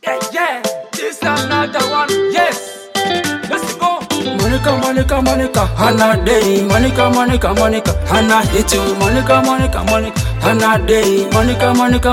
Yeah, this another one. Yes, let's go. Monica, Hana day. Monica, Hana hit you. Monica, Hana day. Monica,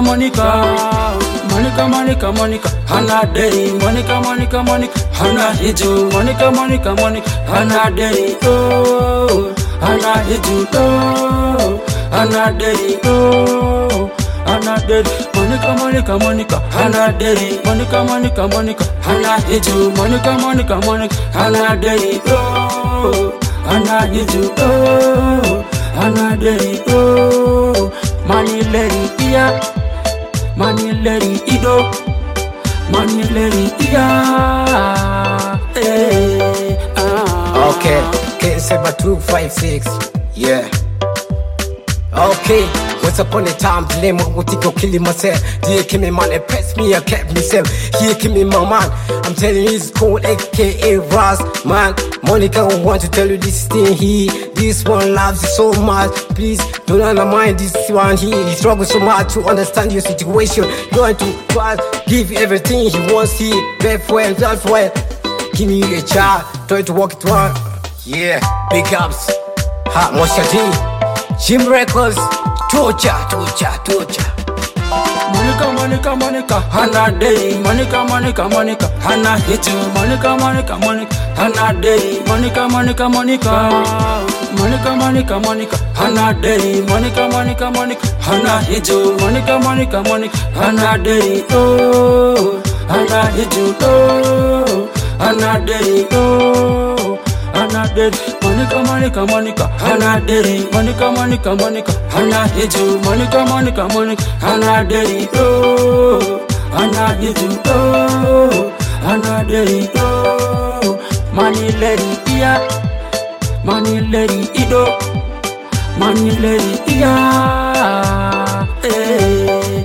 Hana day. Monica, Hana hit you. Monica, Hana day. Oh, Hana hit you. Oh, Hana day. Oh, Hana day. Monica, Hana day. Monica, Hana hit you. Monica, Hana day. Oh, Hana hit you. Oh, Hana day. Oh, money lady, yeah. Money lady, ido. Money lady, yeah. Hey, Okay, K7256, yeah. Okay, once upon a time, the name of Utiko killing myself. Dear Kimmy man, it pressed me, I kept myself. Here, Kimmy, my man. I'm telling you, it's called AKA Ras, man. Monica, I want to tell you this thing here. This one loves you so much. Please don't undermine this one here. He struggles so much to understand your situation. Going to try give you everything he wants here. Bad for him, not for him. Give me a child, try to walk it one. Yeah, big ups. Hot Moshadi. Jim Records, torture. Monica, Hana day. Monica, Hana hit you. Monica, Hana day. Monica, Hana day. Monica, Hana hit you. Monica, Hana day. Oh, Hana hit you. Oh, Hana day. Oh, Hana day. Monica, Hana day. Monica, Hana hit you. Monica, Hana day. Oh, Hana hit you. Oh, Hana day. Oh, money lady, yeah. Money lady, ido. Money lady, yeah. Hey,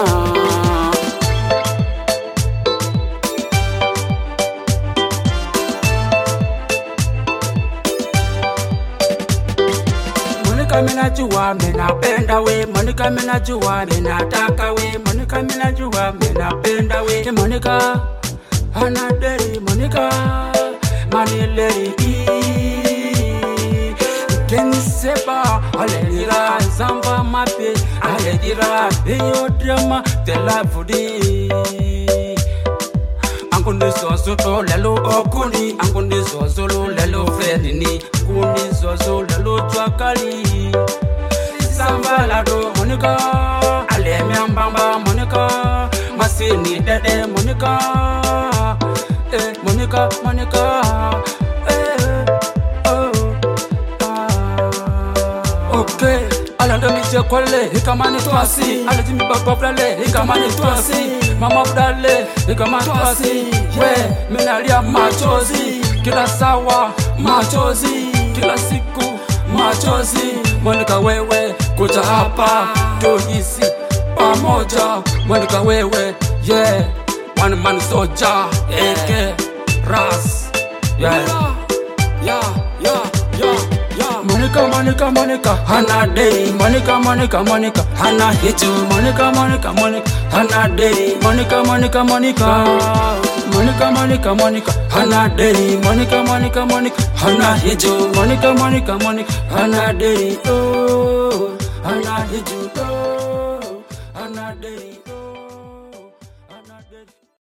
Monica minajua minapenda we. Monica minajua minataka we. Monica minajua minapenda we. Monica, Hana day. Monica, money lady. Keniseba, aledira zamba mape, aledira eyo drama tela fudi. Angundi zozo lelo okuni, angundi zozo lelo fredini, angundi zozo lelo twakali. Zamba lado Monica, alemi ambamba Monica, masini dede Monica, Monica, Okay, alanda miche kwale, hikamani tuasi. Alati mi baba blale, hikamani tuasi. Mama blale, hikamani tuasi. We, minalia machozi. Kila sawa, machozi. Kila siku, machozi. Monica wewe, kuja hapa. Tuhisi, pamoja. Monica wewe, yeah. One man soldier, AK, Ras. Yeah. Monica, Hana day. Monica, Hana hit you. Monica, Hana day. Monica, Hana day. Monica, Hana hit you. Monica, Hana day. Oh, Hana hit you. Oh.